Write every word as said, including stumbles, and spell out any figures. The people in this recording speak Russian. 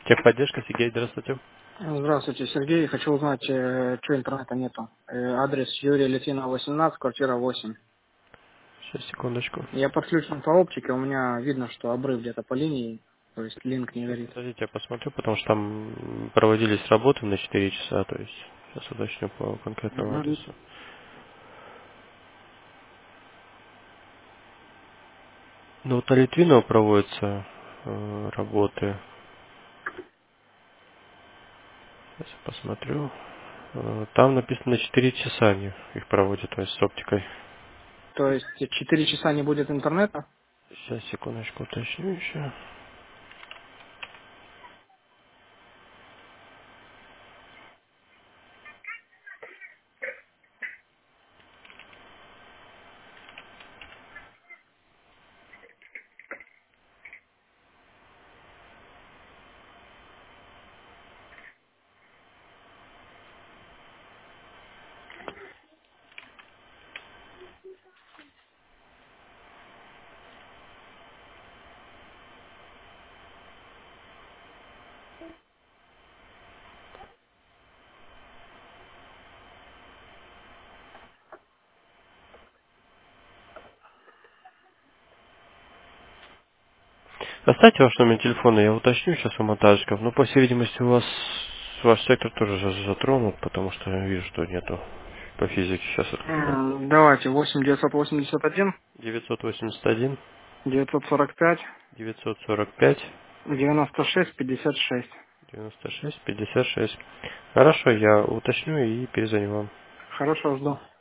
Техподдержка, Сергей, здравствуйте. Здравствуйте, Сергей. Хочу узнать, э, что интернета нету. Э, Адрес Юрия Литвинова, восемнадцать, квартира восемь. Сейчас, секундочку. Я подключен по оптике, у меня видно, что обрыв где-то по линии, то есть линк не Сейчас, горит. подождите, я посмотрю, потому что там проводились работы на четыре часа, то есть сейчас уточню по конкретному Мгм. адресу. Ну, вот на Литвинова проводятся э, работы. Сейчас я посмотрю. Э, там написано четыре часа они их проводят, то есть с оптикой. То есть четыре часа не будет интернета? Сейчас, секундочку, уточню еще. Оставьте ваш номер телефона, я уточню сейчас у монтажников. Но, по всей видимости, у вас ваш сектор тоже за- затронут, потому что я вижу, что нету по физике сейчас открываю. М, Давайте, восемь девятьсот восемьдесят один девятьсот восемьдесят один девятьсот сорок пять девятьсот сорок пять девяносто шесть пятьдесят шесть. девяносто шесть пятьдесят шесть. Хорошо, я уточню и перезвоню вам. Хорошо, жду.